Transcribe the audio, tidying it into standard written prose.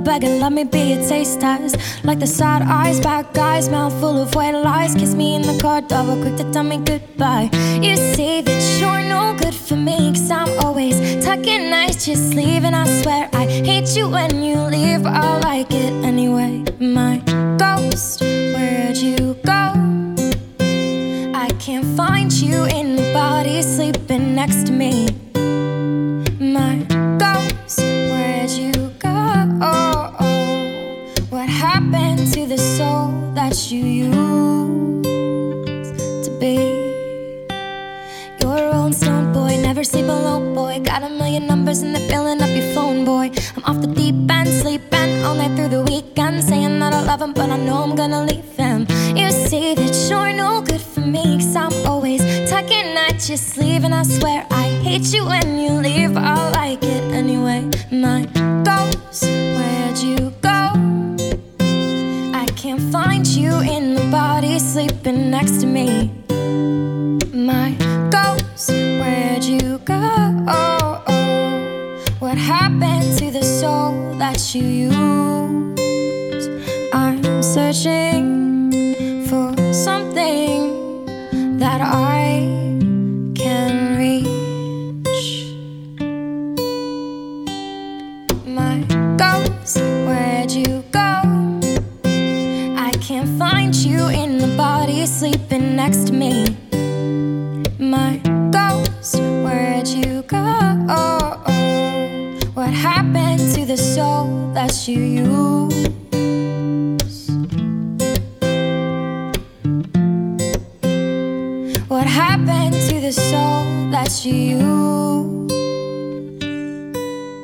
begging, let me be a taste test. Like the sad eyes, bad guys, mouth full of white lies. Kiss me in the car, double quick to tell me goodbye. You say that you're no good for me, cause I'm always tucking nice, just leaving. I swear I hate you when you leave, but I like it anyway. My ghost, where'd you go? I can't find you in the body sleeping next to me. My ghost, where'd you go? What happened to the soul that you used to be? You're a rolling stone boy, never sleep alone boy. Got a million numbers and they're filling up your phone boy. I'm off the deep end, sleeping all night through the weekend, saying that I love him, but I know I'm gonna leave him. You say that you're no good for me, cause I'm always tucking night, just leaving. I swear I hate you when you leave, but I like it anyway. My ghost, where'd you go? I can't find you in the body sleeping next to me. My ghost, where'd you go? What happened to the soul that you used? I'm searching for something that I can reach. My ghost, where'd you go? I can't find you in the body sleeping next to me. My ghost, where'd you go? What happened to the soul that you used? What happened to the soul that you used?